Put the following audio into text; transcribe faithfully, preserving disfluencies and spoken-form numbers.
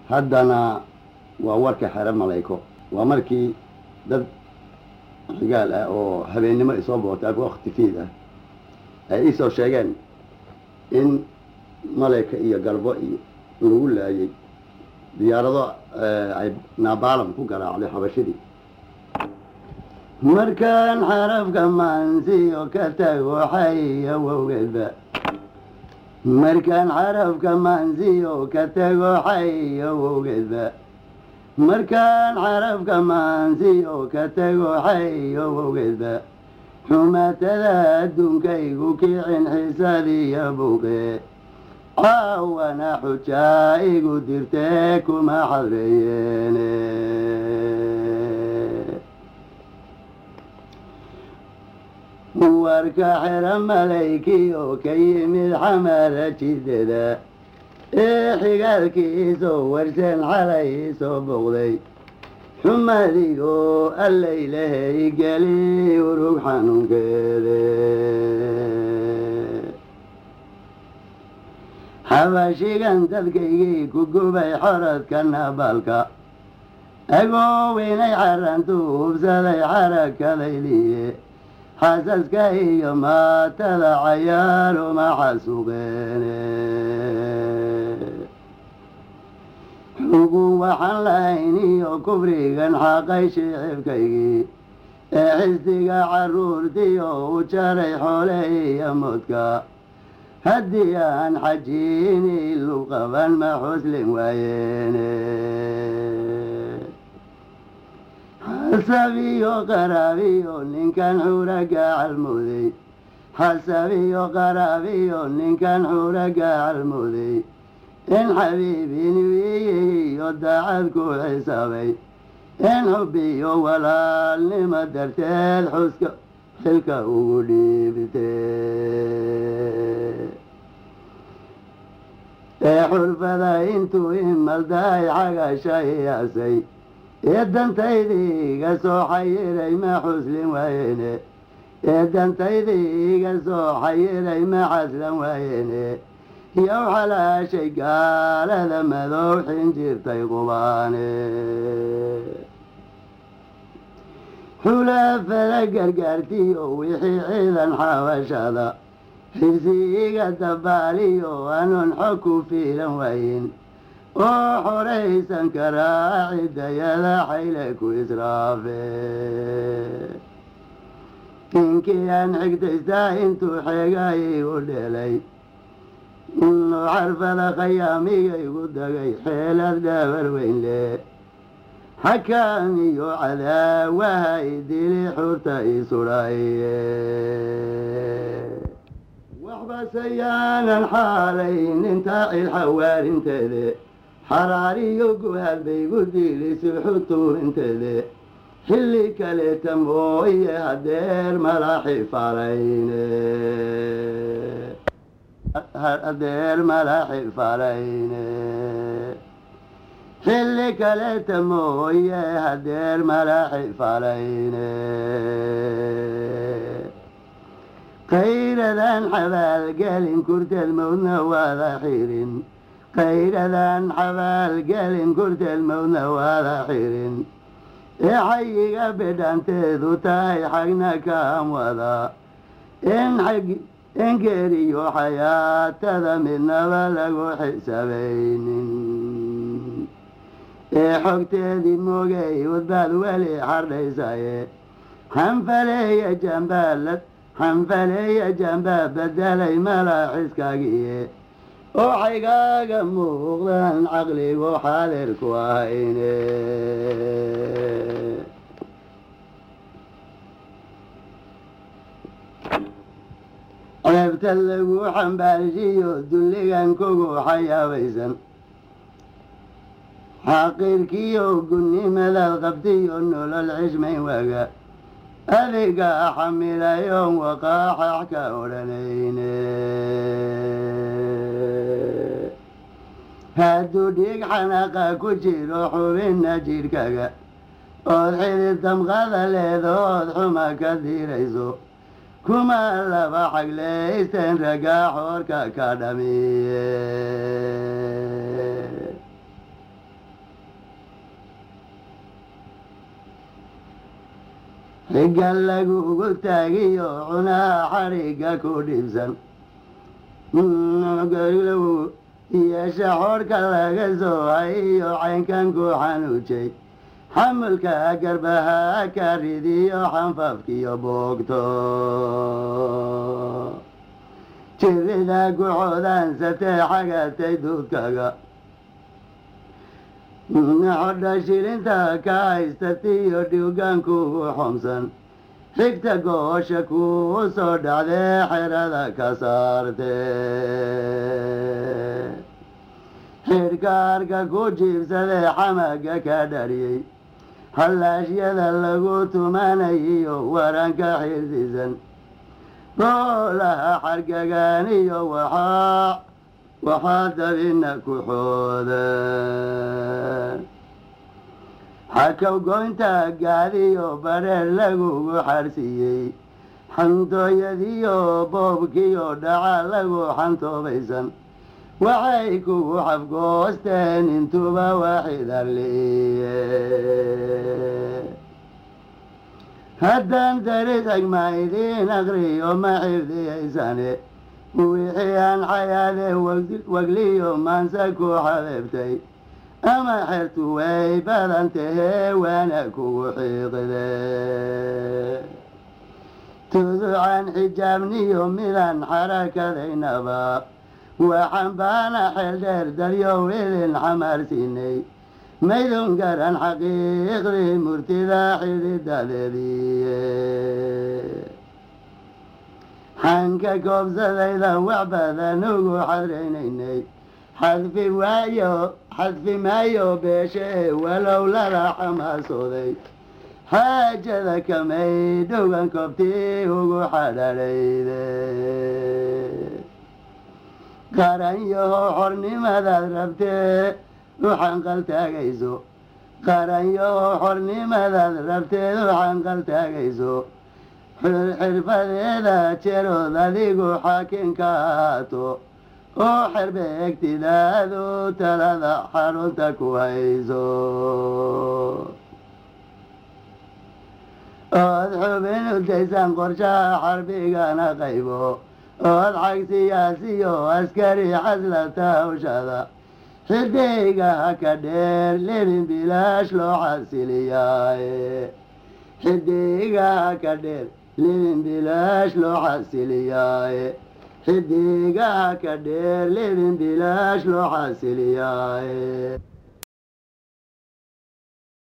haddana waa warka xere malayko waa markii dad rigaal ah oo habeennimo isoo bootay waqti fiid ah ay isoo sheegeen in malayka iyo galbo iyo lagu laayay diyaarado ay naabalan ku garaacday xabashidii markaan xarafka maansiyo ka tago xay awowgeedba markaan xarafka maansiyo ka tago xay awowgeedba markaan xarafka maansiyo ka tago xay awowgeedba xumatada adduunkaygu kicin xiisadiyo buuqe caawana xujaa igu dirtee kuma xadreeyeene warka xero malaykii oo ka yimid xamara jidada ee xigaalkiisoo warseen xalay isoo boqday xumadigoo allaylahay geli urug xanuunkeede xabashigan dadkaygii ku gubay xoradka naabalka agooweynay xarantu hubsaday xarakadayliye xasaska iyo maatada cayaaruma xasuuqeene xugun waxaan lahayn iyo kufrigan xaqay shicibkaygii ee xisdiga carruurtiyo u jaray xoole iyo moodka haddii aan xajiini lu qaban ma xuslin waayeene xasabiyo qaraabiyo ninkan xura gacalmooday xasabiyo qaraabiyo ninkan xura gacalmooday in xabiibiniyo daacad ku xisaabay in xubbiyo walaalnimo darteed xuska xilka ugu dhiibtee ee xurfada intuu imaldaay xagasha iyaasay ee dantaydii iga soo xayiray ma xuslin waayene ee dantaydii iga soo xayiray ma xaslan waayene yow xalaashay gaalada madow xin jirtay qubaane xulaafada gargaartiyo wixii ciidan xabashada xibsi iga dabaaliyo anoon xog ku fiilan waayin oo xoraysan karaa cidayada xayle ku israafe inkii aan xigtaystaa intuu xeegay igu dhelay inuu xarfada khayaamigaygu dagay xeelad dhaabar weyn le xakaam iyo cadaawaha idili xurta isudhaye waxbasayaanan xaalayn intaa cilxawaarinteede xaraariyo guhaal baygu diilisi xutuurinteede xilli kaleeta mooye hadeer mala xifaalayne hadeer mala xifaalayne xilli kaleeta mooye hadeer mala xifaalayne qayradan xabaalgelin kurteed mawdna waada xirin qayradan xabaalgelin kurteed mawdna waada xirin ee xayiga bidhanteedu tahay xagna kaan wada in xag engeeriyo xayaatada midnaba lagu xisaabaynin ee xogteedii moogay wadbaad weli xardhaysaye xanfaleeya jambaalad xanfaleeya jambaa bedelay malaaxiskaagiye oo xaygaaga muuqdan caqligu xaadir ku ahayne ceebta lagu xambaarshiyo dulligan kugu xayaabaysan xaqiirkiyo gunnimadaad qabtiyo nolol cishmayn waaga adiga xamilayoon waqaaxax ka odhanayne hadduu dhiig xanaqa ku jiro xubinna jidhkaga ood xidid damqada leedood xuma ka diirayso kuma laba xaglaysten ragaa xoorka ka dhamiye xigga lagugu taagiyo cunaa xarigga ku dhibsan yeesha xoorhka laga soo hayiyo caynkan ku xanuujay xamulka garbaha ka ridiyo xanfafkiyo boogto jirida guxoodaansatee xagatay duudkaga xodha shilinta ka haystatiyo dhiwgaankugu xumsan xigta goosha kuu soo dhacdee xerada ka saartee xidhkaarka ku jiibsadee xamaga ka dhariyey hallaashyada lagu tumanayiyo waranka xirsisan boolaha xargaganiyo waxaa waxaa dabina ku xoodan xakaw goynta gaadiyo badheer lagugu xarsiiyey xantooyadiyo boobkiyo dhaca lagu xantoobaysan waxay kugu xafgoosteen intuba waxidaliye haddaan daris xigma idiin aqriyo ma xifdiyaysane wixii aan xayaade wagliyo maansa ku xabeebtay ama xertu way badan tahee waana kugu xiiqde tuducan xijaabniyo midaan xarakadaynaba waxaan baana xeel dheer daryow idin xamaarsiinay maydun garan xaqiiqdii murtida xididadeediye xanka koobsadayda wax badan ugu xadraynaynay xadfi waayo xadfi maayo beeshe walow lala xamaasooday xaajada kamay dhowgan koobtii ugu xadhadhayde qaran yaho xornimadaad rabtee u xanqaltaagayso qaran yaho xornimadaad rabteed u xanqaltaagayso xirfadeeda jerood adigu xaakinka ahaato oo xerbeegtidaadu talada xarunta ku hayso ood xubin udaysan qorshaha xarbigana qaybo ood xag siyaasiyo askari xaslata hawshada xidayga haka dheer libin bilaash loo xasiliyaaye xidayga haka dheer libin bilaash loo xasiliyaaye xidayga haka dheer libin bilaash loo xasiliyaaye